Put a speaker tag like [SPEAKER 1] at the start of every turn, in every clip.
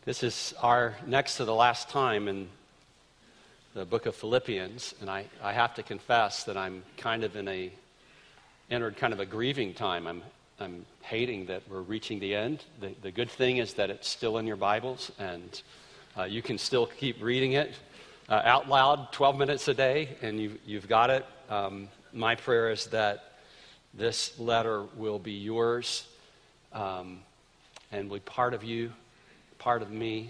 [SPEAKER 1] This is our next to the last time in the book of Philippians, and I have to confess that I'm kind of entered kind of a grieving time. I'm hating that we're reaching the end. The good thing is that it's still in your Bibles, and you can still keep reading it out loud 12 minutes a day, and you've got it. My prayer is that this letter will be yours and will be part of you, part of me,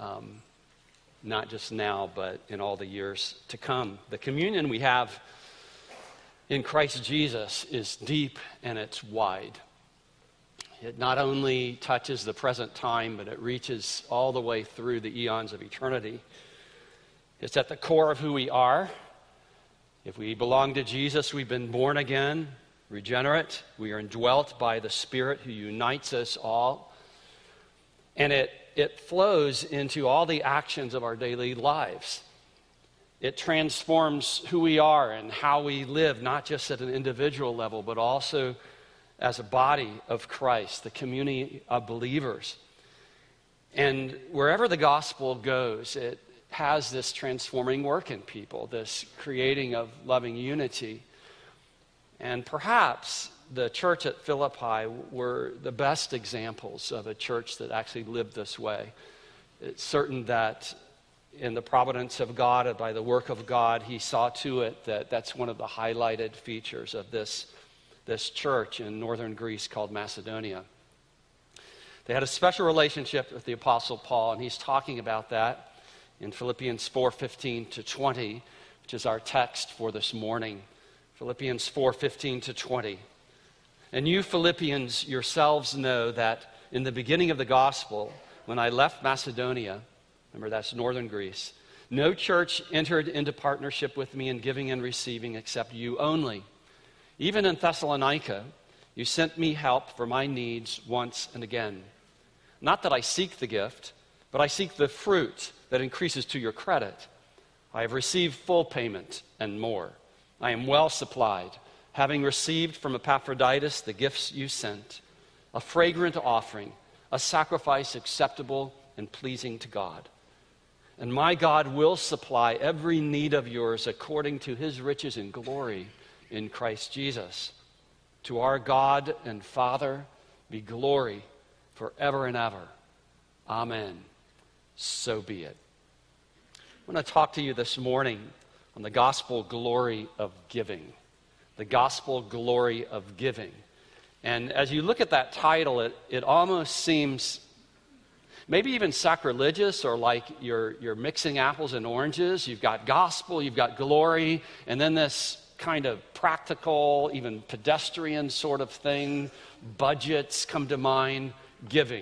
[SPEAKER 1] not just now, but in all the years to come. The communion we have in Christ Jesus is deep and it's wide. It not only touches the present time, but it reaches all the way through the eons of eternity. It's at the core of who we are. If we belong to Jesus, we've been born again, regenerate. We are indwelt by the Spirit who unites us all. And it flows into all the actions of our daily lives. It transforms who we are and how we live, not just at an individual level, but also as a body of Christ, the community of believers. And wherever the gospel goes, it has this transforming work in people, this creating of loving unity. And perhaps the church at Philippi were the best examples of a church that actually lived this way. It's certain that in the providence of God and by the work of God, he saw to it that that's one of the highlighted features of this church in northern Greece called Macedonia. They had a special relationship with the Apostle Paul, and he's talking about that in Philippians 4:15 to 20, which is our text for this morning. Philippians 4:15 to 20. And you Philippians yourselves know that in the beginning of the gospel, when I left Macedonia, remember that's northern Greece, no church entered into partnership with me in giving and receiving except you only. Even in Thessalonica, you sent me help for my needs once and again. Not that I seek the gift, but I seek the fruit that increases to your credit. I have received full payment and more. I am well supplied, having received from Epaphroditus the gifts you sent, a fragrant offering, a sacrifice acceptable and pleasing to God. And my God will supply every need of yours according to his riches and glory in Christ Jesus. To our God and Father be glory forever and ever. Amen. So be it. I want to talk to you this morning on the gospel glory of giving. The gospel glory of giving. And as you look at that title, it almost seems maybe even sacrilegious, or like you're mixing apples and oranges. You've got gospel, you've got glory, and then this kind of practical, even pedestrian sort of thing. Budgets come to mind. Giving.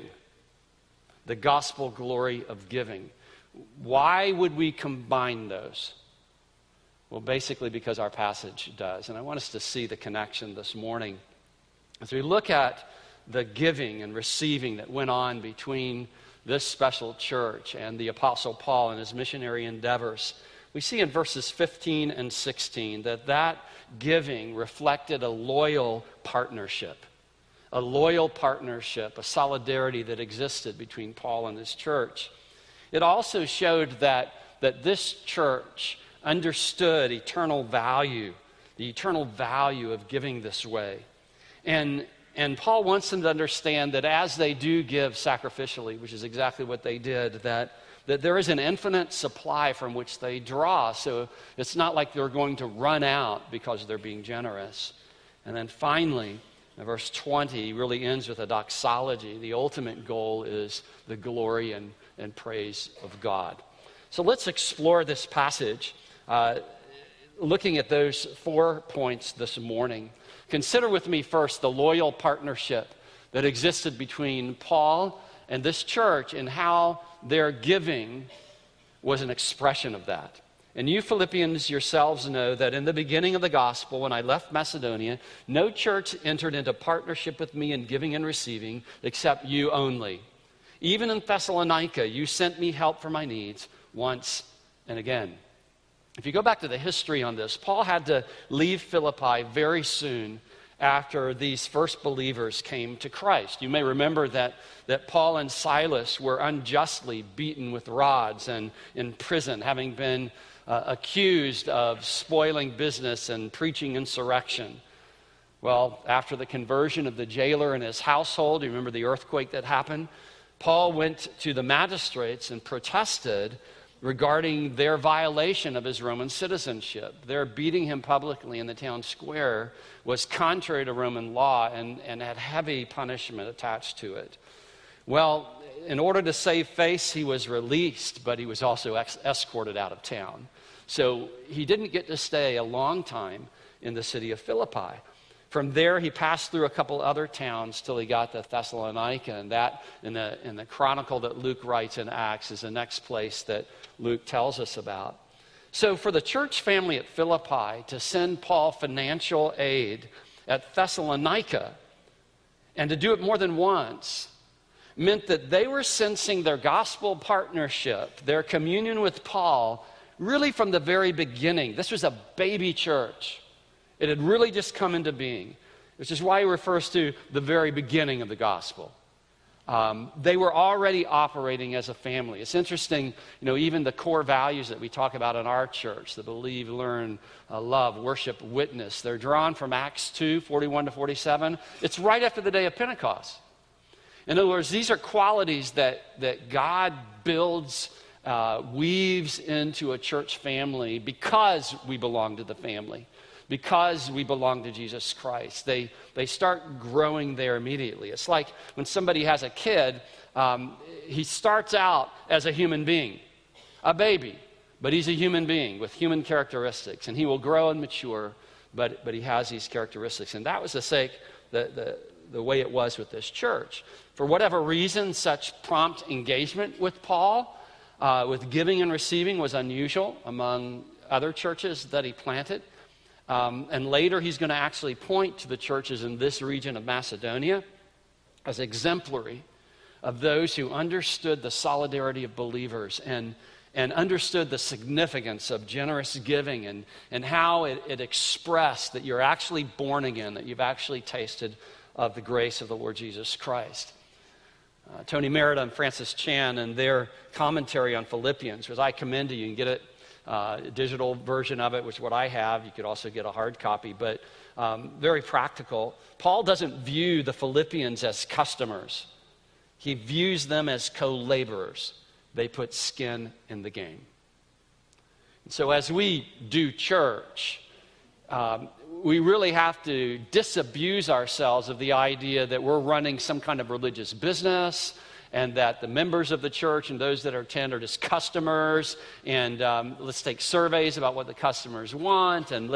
[SPEAKER 1] The gospel glory of giving. Why would we combine those? Well, basically because our passage does. And I want us to see the connection this morning. As we look at the giving and receiving that went on between this special church and the Apostle Paul and his missionary endeavors, we see in verses 15 and 16 that giving reflected a loyal partnership. A loyal partnership, a solidarity that existed between Paul and his church. It also showed that this church understood eternal value, the eternal value of giving this way. And Paul wants them to understand that as they do give sacrificially, which is exactly what they did, that there is an infinite supply from which they draw. So it's not like they're going to run out because they're being generous. And then finally, verse 20 really ends with a doxology. The ultimate goal is the glory and praise of God. So let's explore this passage, looking at those 4 points this morning. Consider with me first the loyal partnership that existed between Paul and this church and how their giving was an expression of that. And you Philippians yourselves know that in the beginning of the gospel, when I left Macedonia, no church entered into partnership with me in giving and receiving except you only. Even in Thessalonica, you sent me help for my needs once and again. If you go back to the history on this, Paul had to leave Philippi very soon after these first believers came to Christ. You may remember that Paul and Silas were unjustly beaten with rods and in prison, having been accused of spoiling business and preaching insurrection. Well, after the conversion of the jailer and his household, you remember the earthquake that happened? Paul went to the magistrates and protested regarding their violation of his Roman citizenship. Their beating him publicly in the town square was contrary to Roman law and had heavy punishment attached to it. Well, in order to save face, he was released, but he was also escorted out of town. So he didn't get to stay a long time in the city of Philippi. From there, he passed through a couple other towns till he got to Thessalonica, and that, in the chronicle that Luke writes in Acts, is the next place that Luke tells us about. So for the church family at Philippi to send Paul financial aid at Thessalonica, and to do it more than once, meant that they were sensing their gospel partnership, their communion with Paul, really from the very beginning. This was a baby church. It had really just come into being, which is why he refers to the very beginning of the gospel. They were already operating as a family. It's interesting, even the core values that we talk about in our church, the believe, learn, love, worship, witness, they're drawn from Acts 2, 41 to 47. It's right after the day of Pentecost. In other words, these are qualities that God builds, weaves into a church family because we belong to the family. Because we belong to Jesus Christ. They start growing there immediately. It's like when somebody has a kid, he starts out as a human being, a baby, but he's a human being with human characteristics, and he will grow and mature, but he has these characteristics. And that was the way it was with this church. For whatever reason, such prompt engagement with Paul, with giving and receiving, was unusual among other churches that he planted. And later he's going to actually point to the churches in this region of Macedonia as exemplary of those who understood the solidarity of believers and understood the significance of generous giving and how it expressed that you're actually born again, that you've actually tasted of the grace of the Lord Jesus Christ. Tony Merida and Francis Chan and their commentary on Philippians, which I commend to you, and get it. A digital version of it, which is what I have. You could also get a hard copy, but very practical. Paul doesn't view the Philippians as customers. He views them as co-laborers. They put skin in the game. And so as we do church, we really have to disabuse ourselves of the idea that we're running some kind of religious business, and that the members of the church and those that attend are just customers, and let's take surveys about what the customers want, and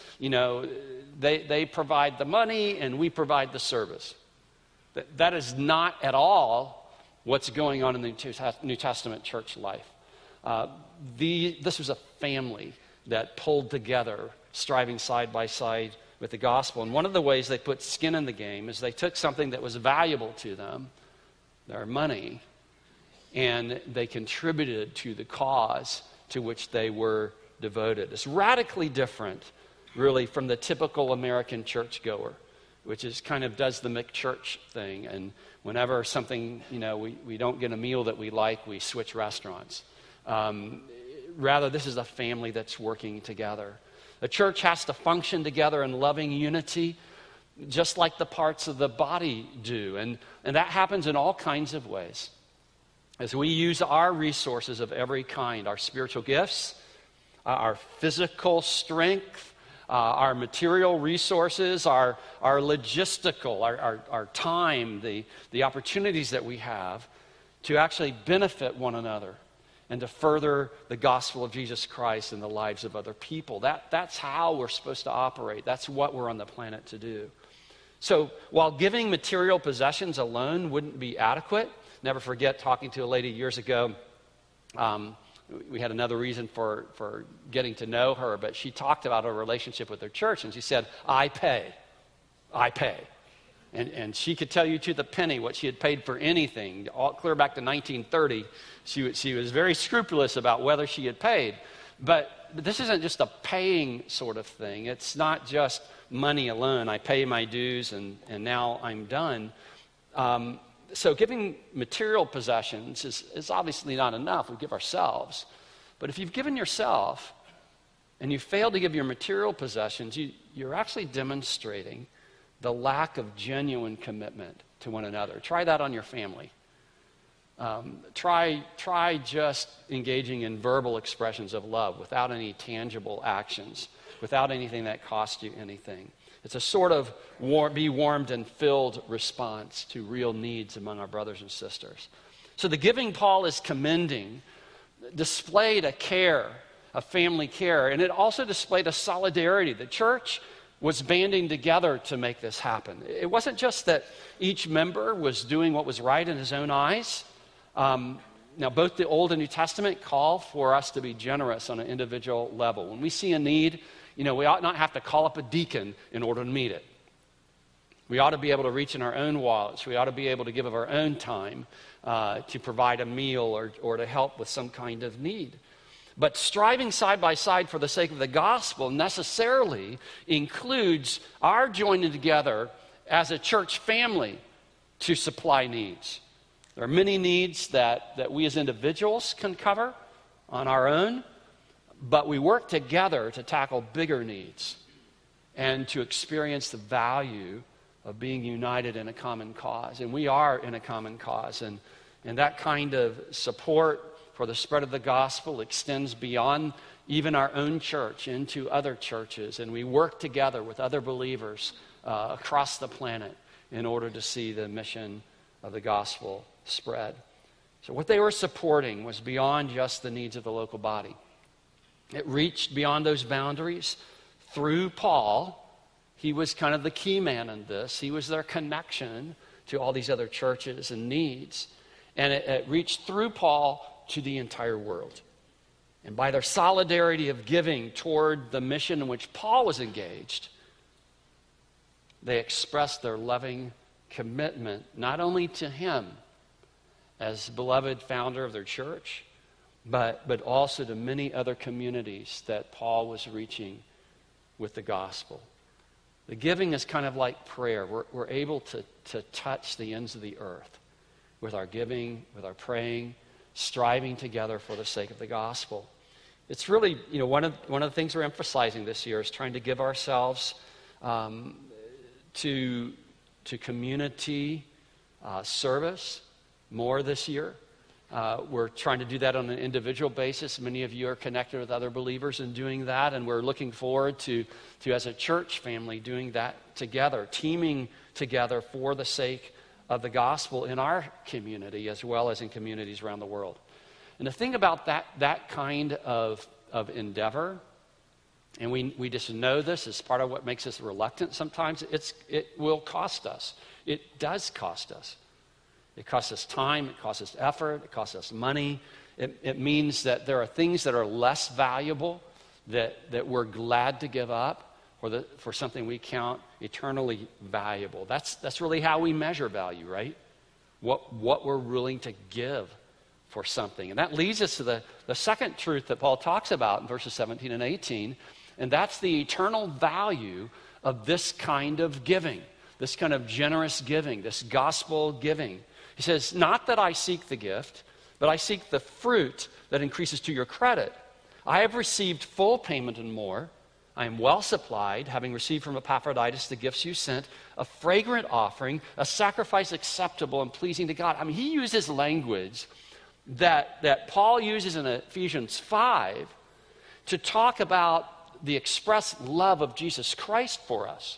[SPEAKER 1] they provide the money and we provide the service. That is not at all what's going on in the New Testament church life. This was a family that pulled together, striving side by side with the gospel. And one of the ways they put skin in the game is they took something that was valuable to them, their money, and they contributed to the cause to which they were devoted. It's radically different, really, from the typical American churchgoer, which is kind of does the McChurch thing, and whenever something, we don't get a meal that we like, we switch restaurants. Rather, this is a family that's working together. The church has to function together in loving unity, just like the parts of the body do. And that happens in all kinds of ways. As we use our resources of every kind, our spiritual gifts, our physical strength, our material resources, our logistical, our time, the opportunities that we have to actually benefit one another and to further the gospel of Jesus Christ in the lives of other people. That's how we're supposed to operate. That's what we're on the planet to do. So while giving material possessions alone wouldn't be adequate, never forget talking to a lady years ago. We had another reason for getting to know her, but she talked about her relationship with her church, and she said, I pay. And she could tell you to the penny what she had paid for anything, all clear back to 1930. She was very scrupulous about whether she had paid. But this isn't just a paying sort of thing. It's not just money alone. I pay my dues and now I'm done. So giving material possessions is obviously not enough. We give ourselves. But if you've given yourself and you fail to give your material possessions, you're actually demonstrating the lack of genuine commitment to one another. Try that on your family. Try just engaging in verbal expressions of love without any tangible actions, without anything that costs you anything. It's a sort of be warmed and filled response to real needs among our brothers and sisters. So the giving Paul is commending displayed a care, a family care, and it also displayed a solidarity. The church was banding together to make this happen. It wasn't just that each member was doing what was right in his own eyes. Now, both the Old and New Testament call for us to be generous on an individual level. When we see a need, we ought not have to call up a deacon in order to meet it. We ought to be able to reach in our own wallets. We ought to be able to give of our own time to provide a meal or to help with some kind of need. But striving side by side for the sake of the gospel necessarily includes our joining together as a church family to supply needs. There are many needs that we as individuals can cover on our own, but we work together to tackle bigger needs and to experience the value of being united in a common cause. And we are in a common cause. And that kind of support for the spread of the gospel extends beyond even our own church into other churches. And we work together with other believers across the planet in order to see the mission of the gospel spread. So what they were supporting was beyond just the needs of the local body. It reached beyond those boundaries through Paul. He was kind of the key man in this. He was their connection to all these other churches and needs. And it reached through Paul to the entire world. And by their solidarity of giving toward the mission in which Paul was engaged, they expressed their loving commitment not only to him as beloved founder of their church, but also to many other communities that Paul was reaching with the gospel. The giving is kind of like prayer. We're able to touch the ends of the earth with our giving, with our praying, striving together for the sake of the gospel. It's really, one of the things we're emphasizing this year is trying to give ourselves to community service more this year. We're trying to do that on an individual basis. Many of you are connected with other believers in doing that, and we're looking forward to as a church family, doing that together, teaming together for the sake of the gospel in our community as well as in communities around the world. And the thing about that kind of endeavor, and we just know this is part of what makes us reluctant sometimes, it will cost us. It does cost us. It costs us time, it costs us effort, it costs us money. It means that there are things that are less valuable that we're glad to give up for something we count eternally valuable. That's really how we measure value, right? What we're willing to give for something. And that leads us to the second truth that Paul talks about in verses 17 and 18, and that's the eternal value of this kind of giving, this kind of generous giving, this gospel giving. He says, not that I seek the gift, but I seek the fruit that increases to your credit. I have received full payment and more. I am well supplied, having received from Epaphroditus the gifts you sent, a fragrant offering, a sacrifice acceptable and pleasing to God. I mean, he uses language that Paul uses in Ephesians 5 to talk about the express love of Jesus Christ for us.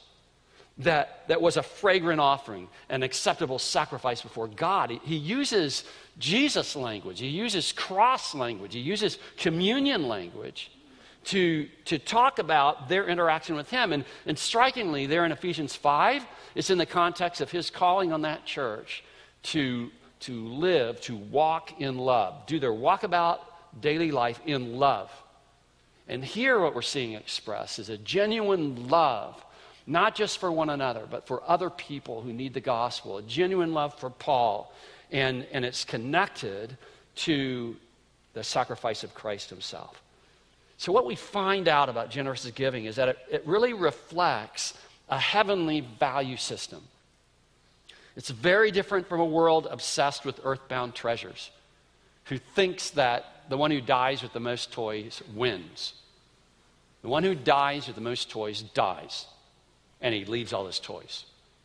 [SPEAKER 1] That was a fragrant offering, an acceptable sacrifice before God. He uses Jesus language. He uses cross language. He uses communion language to talk about their interaction with him. And strikingly, there in Ephesians 5, it's in the context of his calling on that church to live, to walk in love, do their walkabout daily life in love. And here what we're seeing expressed is a genuine love, not just for one another, but for other people who need the gospel, a genuine love for Paul. And it's connected to the sacrifice of Christ himself. So what we find out about generous giving is that it really reflects a heavenly value system. It's very different from a world obsessed with earthbound treasures, who thinks that the one who dies with the most toys wins. The one who dies with the most toys dies, and he leaves all his toys.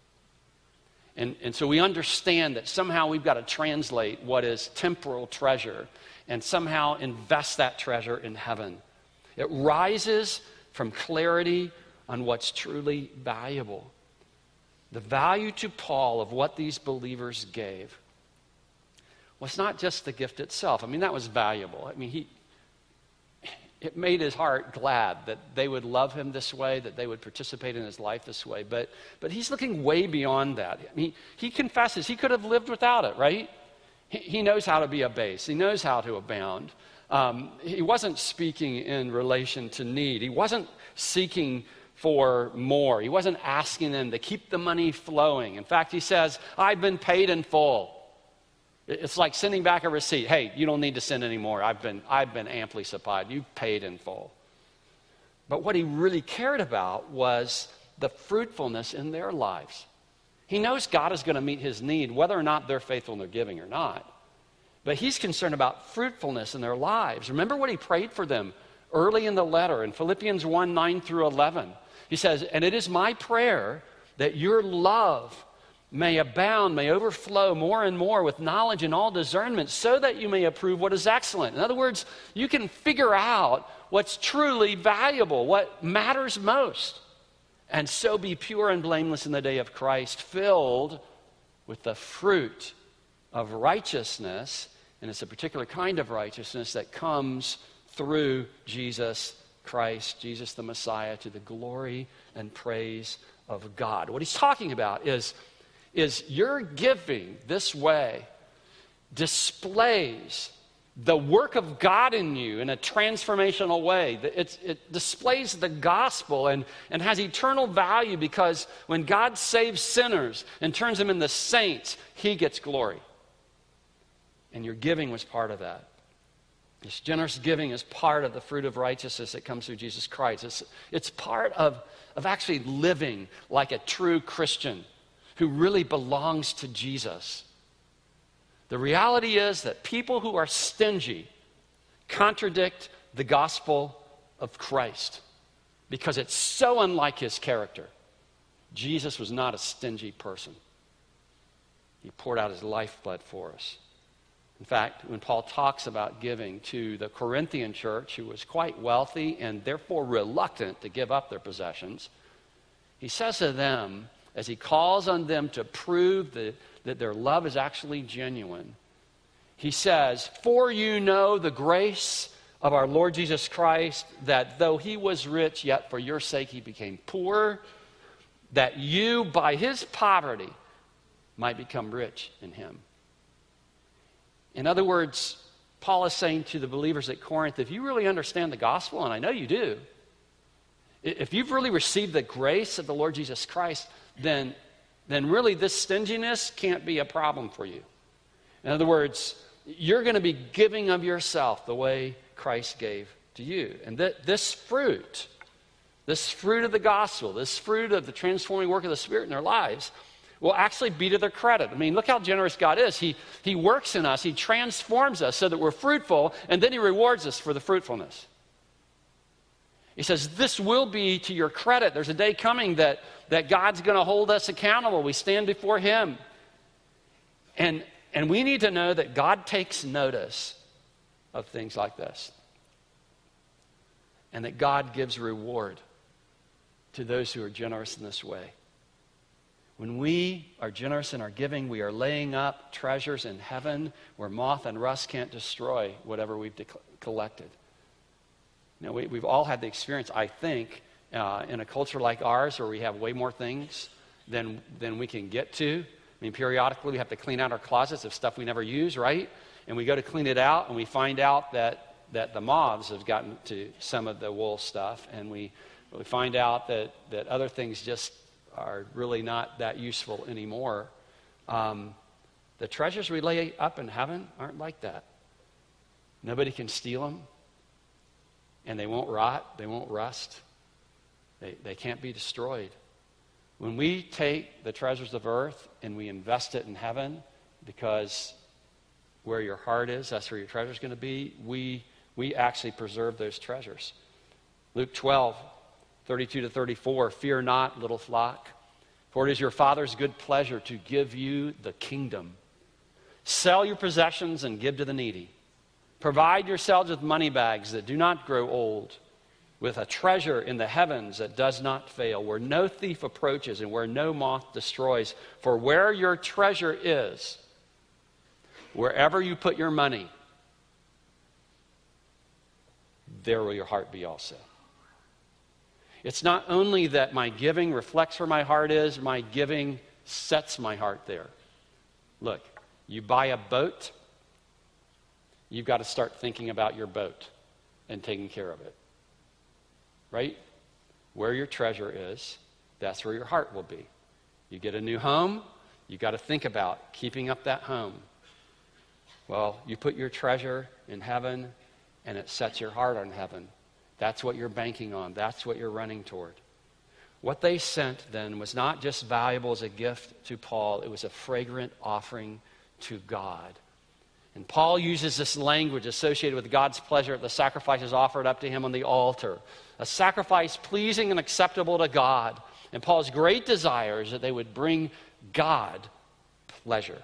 [SPEAKER 1] And so we understand that somehow we've got to translate what is temporal treasure and somehow invest that treasure in heaven. It rises from clarity on what's truly valuable. The value to Paul of what these believers gave was not just the gift itself. I mean, that was valuable. I mean, it made his heart glad that they would love him this way, that they would participate in his life this way. But he's looking way beyond that. I mean, he confesses he could have lived without it, right? He knows how to be a base. He knows how to abound. He wasn't speaking in relation to need. He wasn't seeking for more. He wasn't asking them to keep the money flowing. In fact, he says, I've been paid in full. It's like sending back a receipt. Hey, you don't need to send any more. I've been amply supplied. You paid in full. But what he really cared about was the fruitfulness in their lives. He knows God is going to meet his need, whether or not they're faithful in their giving or not. But he's concerned about fruitfulness in their lives. Remember what he prayed for them early in the letter in Philippians 1, 9 through 11. He says, and it is my prayer that your love may abound, may overflow more and more with knowledge and all discernment, so that you may approve what is excellent. In other words, you can figure out what's truly valuable, what matters most, and so be pure and blameless in the day of Christ, filled with the fruit of righteousness. And it's a particular kind of righteousness that comes through Jesus Christ, Jesus the Messiah, to the glory and praise of God. What he's talking about is your giving this way displays the work of God in you in a transformational way. It displays the gospel and has eternal value, because when God saves sinners and turns them into saints, he gets glory. And your giving was part of that. This generous giving is part of the fruit of righteousness that comes through Jesus Christ. It's part of actually living like a true Christian who really belongs to Jesus. The reality is that people who are stingy contradict the gospel of Christ because it's so unlike his character. Jesus was not a stingy person. He poured out his lifeblood for us. In fact, when Paul talks about giving to the Corinthian church, who was quite wealthy and therefore reluctant to give up their possessions, he says to them, as he calls on them to prove that their love is actually genuine, he says, for you know the grace of our Lord Jesus Christ, that though he was rich, yet for your sake he became poor, that you by his poverty might become rich in him. In other words, Paul is saying to the believers at Corinth, if you really understand the gospel, and I know you do, if you've really received the grace of the Lord Jesus Christ, then really this stinginess can't be a problem for you. In other words, you're going to be giving of yourself the way Christ gave to you. And this fruit of the gospel, this fruit of the transforming work of the Spirit in their lives, will actually be to their credit. I mean, look how generous God is. He works in us. He transforms us so that we're fruitful, and then he rewards us for the fruitfulness. He says, this will be to your credit. There's a day coming that God's going to hold us accountable. We stand before him. And we need to know that God takes notice of things like this. And that God gives reward to those who are generous in this way. When we are generous in our giving, we are laying up treasures in heaven where moth and rust can't destroy whatever we've collected. Now, we've all had the experience, I think, in a culture like ours where we have way more things than we can get to. I mean, periodically we have to clean out our closets of stuff we never use, right? And we go to clean it out, and we find out that the moths have gotten to some of the wool stuff, and we find out that other things just are really not that useful anymore. The treasures we lay up in heaven aren't like that. Nobody can steal them. and they won't rot, they won't rust. They can't be destroyed. When we take the treasures of earth and we invest it in heaven, because where your heart is, that's where your treasure is going to be, we actually preserve those treasures. Luke 12, 32 to 34, fear not, little flock, for it is your Father's good pleasure to give you the kingdom. Sell your possessions and give to the needy. Provide yourselves with money bags that do not grow old, with a treasure in the heavens that does not fail, where no thief approaches and where no moth destroys. For where your treasure is, wherever you put your money, there will your heart be also. It's not only that my giving reflects where my heart is, my giving sets my heart there. Look, you buy a boat, you've got to start thinking about your boat and taking care of it. Right? Where your treasure is, that's where your heart will be. You get a new home, you've got to think about keeping up that home. Well, you put your treasure in heaven, and it sets your heart on heaven. That's what you're banking on. That's what you're running toward. What they sent then was not just valuable as a gift to Paul, it was a fragrant offering to God. And Paul uses this language associated with God's pleasure at the sacrifices offered up to him on the altar. A sacrifice pleasing and acceptable to God. And Paul's great desire is that they would bring God pleasure.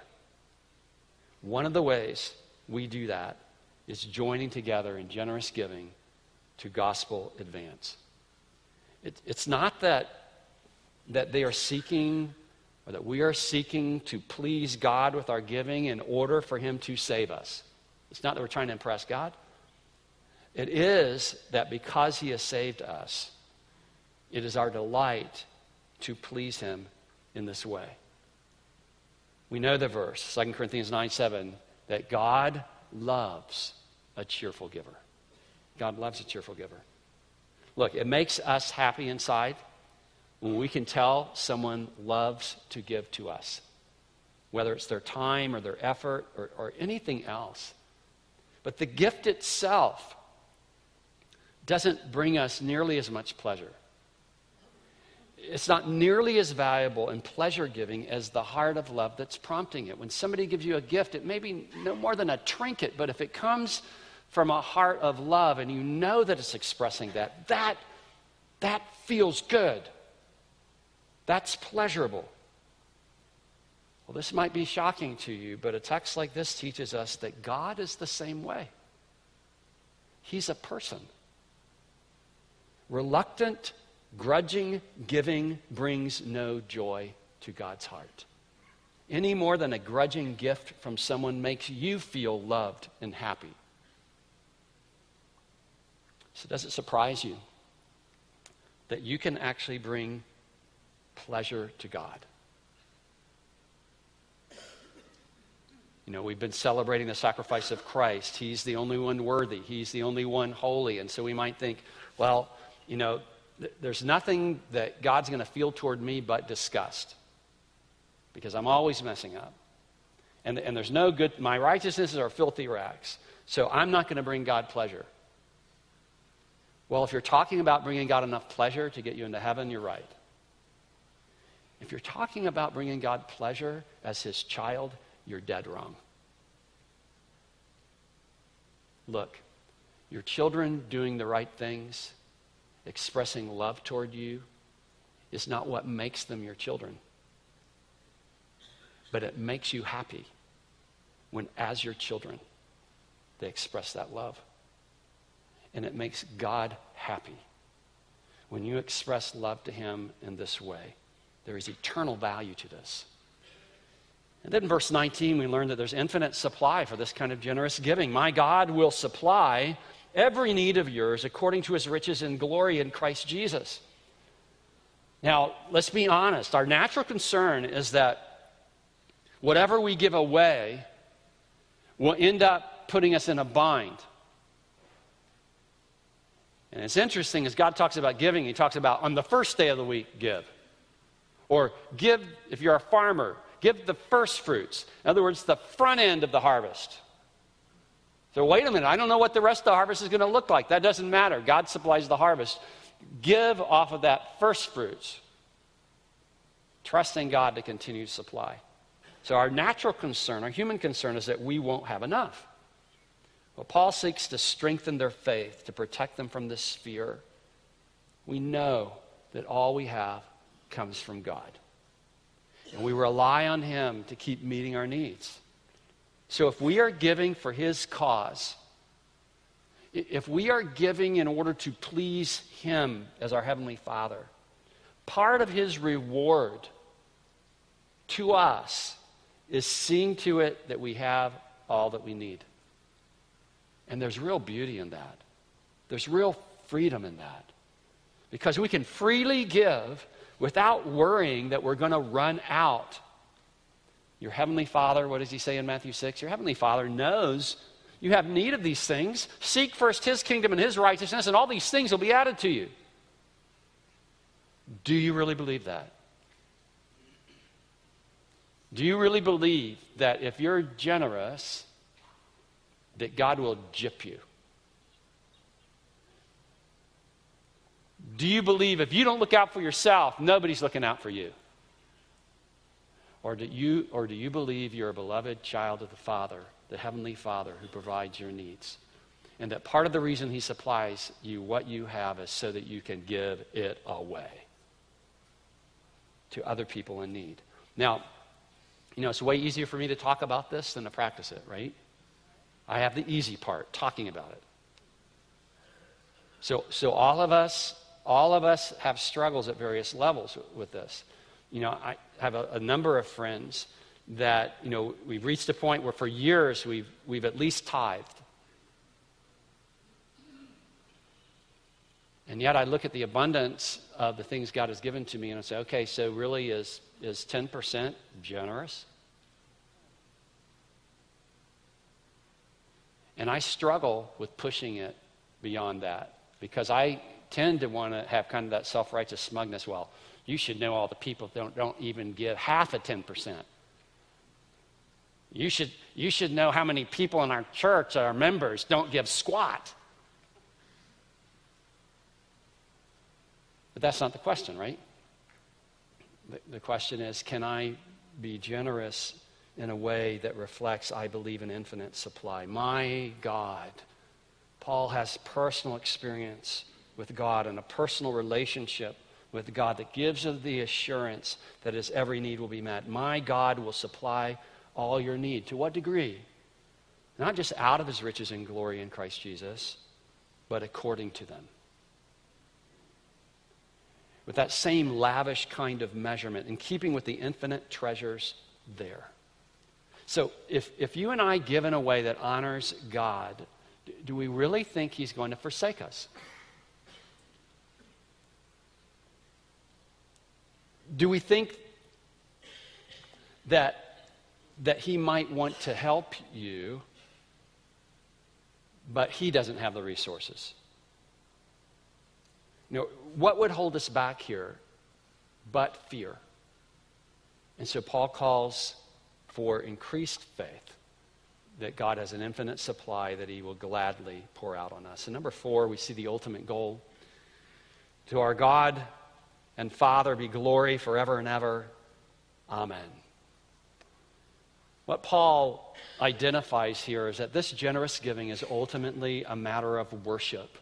[SPEAKER 1] One of the ways we do that is joining together in generous giving to gospel advance. It's not that they are seeking, or that we are seeking to please God with our giving in order for him to save us. It's not that we're trying to impress God. It is that because he has saved us, it is our delight to please him in this way. We know the verse, 2 Corinthians 9:7, that God loves a cheerful giver. God loves a cheerful giver. Look, it makes us happy inside when we can tell someone loves to give to us, whether it's their time or their effort or anything else. But the gift itself doesn't bring us nearly as much pleasure. It's not nearly as valuable in pleasure giving as the heart of love that's prompting it. When somebody gives you a gift, it may be no more than a trinket, but if it comes from a heart of love and you know that it's expressing that feels good. That's pleasurable. Well, this might be shocking to you, but a text like this teaches us that God is the same way. He's a person. Reluctant, grudging giving brings no joy to God's heart. Any more than a grudging gift from someone makes you feel loved and happy. So does it surprise you that you can actually bring pleasure to God? You know, we've been celebrating the sacrifice of Christ. He's the only one worthy. He's the only one holy. And so we might think, well, you know, there's nothing that God's going to feel toward me but disgust, because I'm always messing up. And there's no good, my righteousnesses are filthy rags. So I'm not going to bring God pleasure. Well, if you're talking about bringing God enough pleasure to get you into heaven, you're right. If you're talking about bringing God pleasure as his child, you're dead wrong. Look, your children doing the right things, expressing love toward you, is not what makes them your children. But it makes you happy when, as your children, they express that love. And it makes God happy when you express love to him in this way. There is eternal value to this. And then in verse 19, we learn that there's infinite supply for this kind of generous giving. My God will supply every need of yours according to his riches and glory in Christ Jesus. Now, let's be honest. Our natural concern is that whatever we give away will end up putting us in a bind. And it's interesting, as God talks about giving, he talks about on the first day of the week, give. Or give, if you're a farmer, give the first fruits. In other words, the front end of the harvest. So wait a minute, I don't know what the rest of the harvest is going to look like. That doesn't matter. God supplies the harvest. Give off of that first fruits, trusting God to continue to supply. So our natural concern, our human concern, is that we won't have enough. Well, Paul seeks to strengthen their faith, to protect them from this fear. We know that all we have comes from God. And we rely on him to keep meeting our needs. So if we are giving for his cause, if we are giving in order to please him as our Heavenly Father, part of his reward to us is seeing to it that we have all that we need. And there's real beauty in that. There's real freedom in that. Because we can freely give without worrying that we're going to run out. Your Heavenly Father, what does he say in Matthew 6? Your Heavenly Father knows you have need of these things. Seek first his kingdom and his righteousness, and all these things will be added to you. Do you really believe that? Do you really believe that if you're generous, that God will gyp you? Do you believe if you don't look out for yourself, nobody's looking out for you? Or do you believe you're a beloved child of the Father, the Heavenly Father who provides your needs? And that part of the reason he supplies you what you have is so that you can give it away to other people in need. Now, it's way easier for me to talk about this than to practice it, right? I have the easy part, talking about it. So all of us have struggles at various levels with this. I have a number of friends that, we've reached a point where for years we've at least tithed. And yet I look at the abundance of the things God has given to me and I say, okay, so really is 10% generous? And I struggle with pushing it beyond that because I tend to want to have kind of that self-righteous smugness. Well, you should know all the people don't even give half of 10%. You should know how many people in our church, our members, don't give squat. But that's not the question, right? The question is, can I be generous in a way that reflects, I believe, in infinite supply? My God. Paul has personal experience with God and a personal relationship with God that gives us the assurance that his every need will be met. My God will supply all your need. To what degree? Not just out of his riches and glory in Christ Jesus, but according to them. With that same lavish kind of measurement, in keeping with the infinite treasures there. So if you and I give in a way that honors God, do we really think he's going to forsake us? Do we think that he might want to help you, but he doesn't have the resources? What would hold us back here but fear? And so Paul calls for increased faith that God has an infinite supply that he will gladly pour out on us. And number 4, we see the ultimate goal. To our God and Father be glory forever and ever. Amen. What Paul identifies here is that this generous giving is ultimately a matter of worship.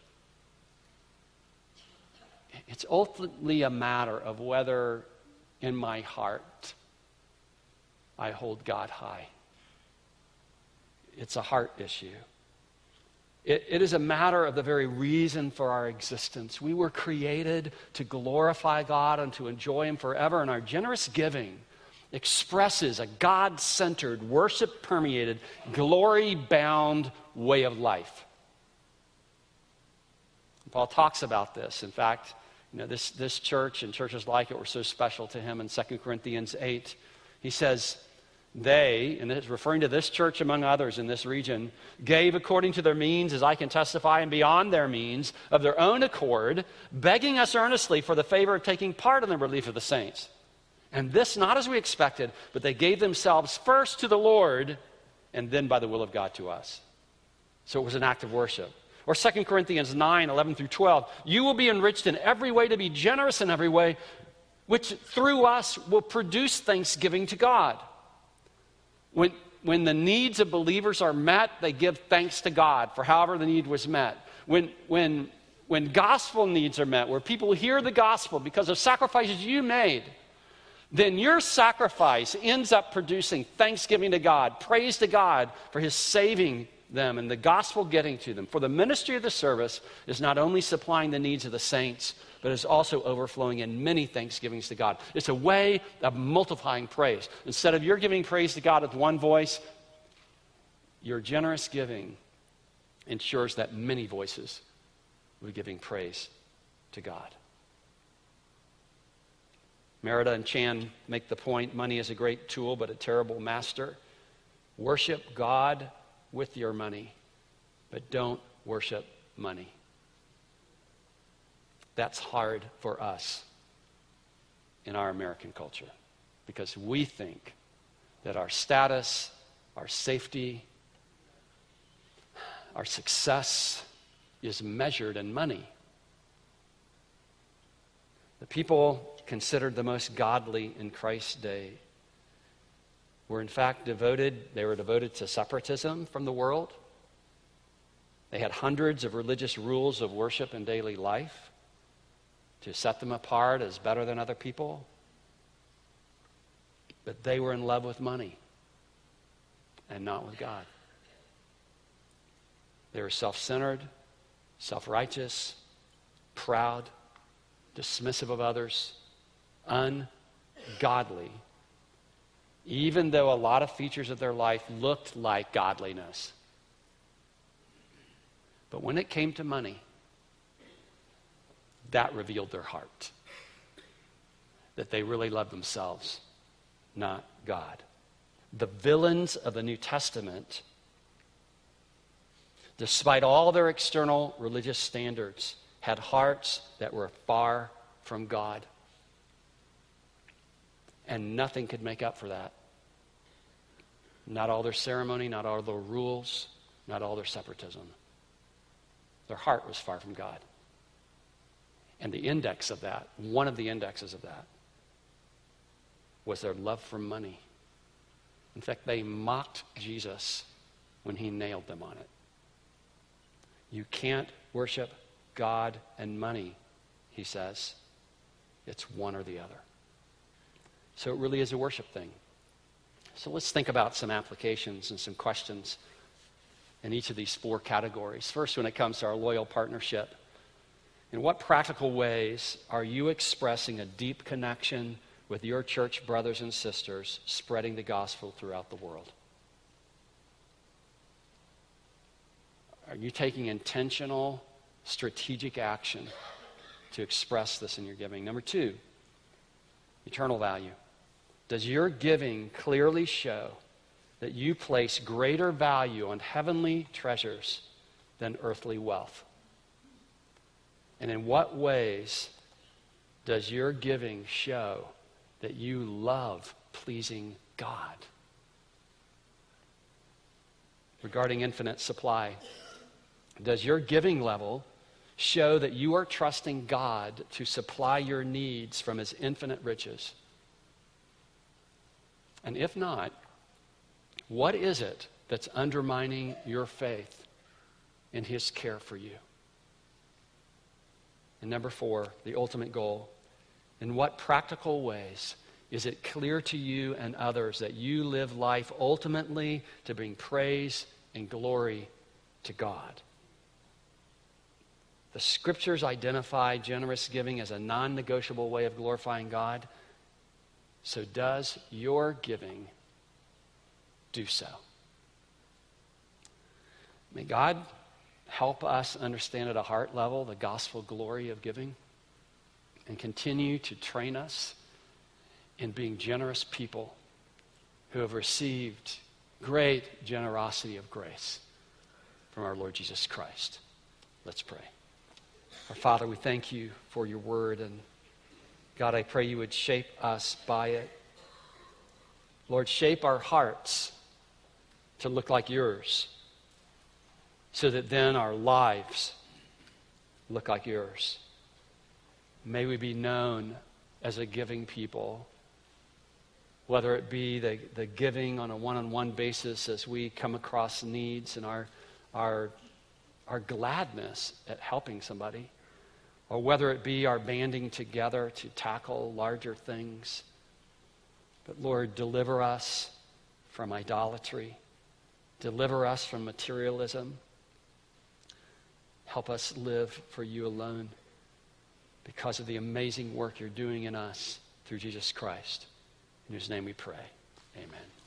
[SPEAKER 1] It's ultimately a matter of whether in my heart I hold God high. It's a heart issue. It is a matter of the very reason for our existence. We were created to glorify God and to enjoy him forever, and our generous giving expresses a God-centered, worship-permeated, glory-bound way of life. Paul talks about this. In fact, this church and churches like it were so special to him in 2 Corinthians 8. He says, they, and it's referring to this church among others in this region, gave according to their means, as I can testify, and beyond their means, of their own accord, begging us earnestly for the favor of taking part in the relief of the saints. And this not as we expected, but they gave themselves first to the Lord, and then by the will of God to us. So it was an act of worship. Or 2 Corinthians 9, 11 through 12. You will be enriched in every way to be generous in every way, which through us will produce thanksgiving to God. When the needs of believers are met, they give thanks to God for however the need was met. When gospel needs are met, where people hear the gospel because of sacrifices you made, then your sacrifice ends up producing thanksgiving to God, praise to God for his saving them and the gospel getting to them. For the ministry of the service is not only supplying the needs of the saints, but is also overflowing in many thanksgivings to God. It's a way of multiplying praise. Instead of your giving praise to God with one voice, your generous giving ensures that many voices will be giving praise to God. Merida and Chan make the point, money is a great tool, but a terrible master. Worship God with your money, but don't worship money. That's hard for us in our American culture because we think that our status, our safety, our success is measured in money. The people considered the most godly in Christ's day were in fact devoted to separatism from the world. They had hundreds of religious rules of worship and daily life to set them apart as better than other people. But they were in love with money and not with God. They were self-centered, self-righteous, proud, dismissive of others, ungodly, even though a lot of features of their life looked like godliness. But when it came to money, that revealed their heart, that they really loved themselves, not God. The villains of the New Testament, despite all their external religious standards, had hearts that were far from God. And nothing could make up for that. Not all their ceremony, not all their rules, not all their separatism. Their heart was far from God. And the index of that, one of the indexes of that, was their love for money. In fact, they mocked Jesus when he nailed them on it. You can't worship God and money, he says. It's one or the other. So it really is a worship thing. So let's think about some applications and some questions in each of these four categories. First, when it comes to our loyal partnership, in what practical ways are you expressing a deep connection with your church brothers and sisters, spreading the gospel throughout the world? Are you taking intentional, strategic action to express this in your giving? Number two, eternal value. Does your giving clearly show that you place greater value on heavenly treasures than earthly wealth? And in what ways does your giving show that you love pleasing God? Regarding infinite supply, does your giving level show that you are trusting God to supply your needs from his infinite riches? And if not, what is it that's undermining your faith in his care for you? And number four, the ultimate goal. In what practical ways is it clear to you and others that you live life ultimately to bring praise and glory to God? The scriptures identify generous giving as a non-negotiable way of glorifying God. So does your giving do so? May God help us understand at a heart level the gospel glory of giving and continue to train us in being generous people who have received great generosity of grace from our Lord Jesus Christ. Let's pray. Our Father, we thank you for your word, and God, I pray you would shape us by it. Lord, shape our hearts to look like yours. so that then our lives look like yours. May we be known as a giving people, whether it be the giving on a one-on-one basis as we come across needs and our gladness at helping somebody, or whether it be our banding together to tackle larger things. But Lord, deliver us from idolatry. Deliver us from materialism. Help us live for you alone because of the amazing work you're doing in us through Jesus Christ. In whose name we pray. Amen.